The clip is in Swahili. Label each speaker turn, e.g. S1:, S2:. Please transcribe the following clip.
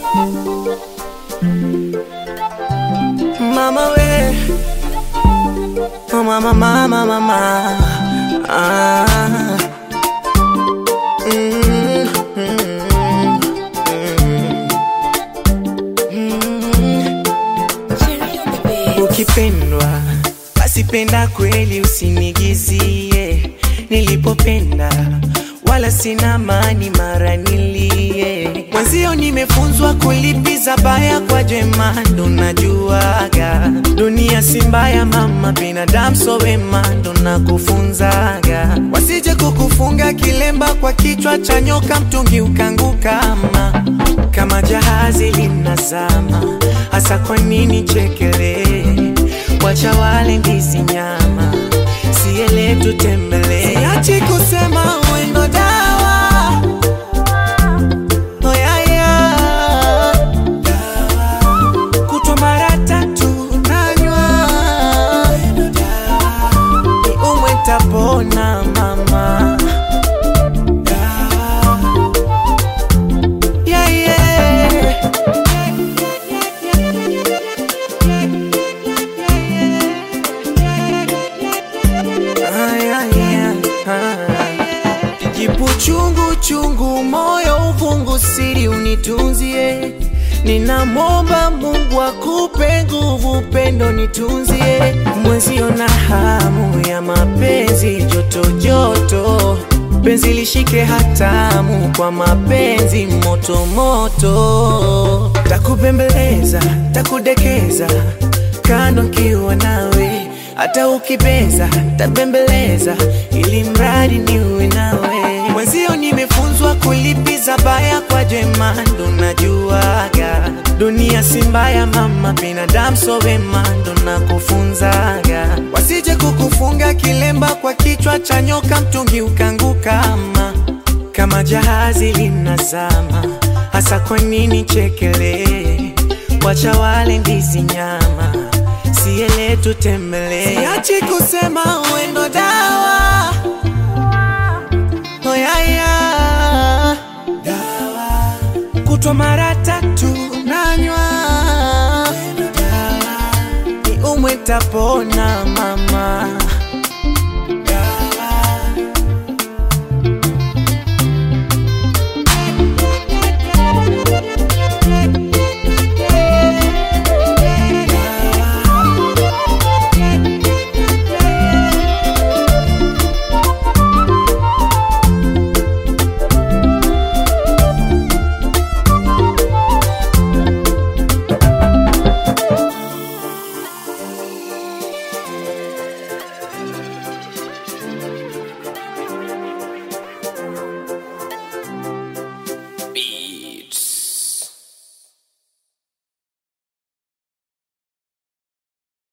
S1: Mama we, oh mama, mama, mama, ah. Ukipendwa basi penda kweli, usinigizie. Nilipopenda wala sina mani mara nilie. Mwenzio nimefunzwa kulipiza baya kwa jema, ndo najuaga dunia si mbaya mama, binadamu so wema, ndo nakufunzaga. Wasije kukufunga kilemba kwa kichwa cha nyoka, mtungi ukanguka kama jahazi linazama. Hasa kwa nini chekele, wacha wale ndizi nyama, siele tutembele. Siachi kusema wendo dawa, oh yeah yeah, dawa. Kutwa mara 3 nanywa, wendo dawa. Ni umwe tapona mama, dawa. Yeah yeah, kijipu chungu chungu, moyo uvungu, siri unitunzie. Ninamwomba Mungu akupe nguvu, pendo nitunzie. Mwenzio na hamu ya mapenzi, joto joto, penzi lishike hatamu, kwa mapenzi moto moto. Takubembeleza, takudekeza, kando kiwa nawe. Hata ukibeza, tabembeleza, ili mradi niwe nawe. Mwenzio nimefunzwa kulipiza baya kwa jema, ndo najuaga dunia si mbaya mama, binadamu so wema, ndo nakufunzaga. Wasije kukufunga kilemba kwa kichwa cha nyoka, mtungi ukanguka kama jahazi linazama. Hasa kwa nini chekele, wacha wale ndizi nyama, siele tutembele. Siachi kusema wendo dawa, oh yeah yeah, dawa. Kutwa mara 3 nanywa, wendo dawa. Ni umwe tapona mama.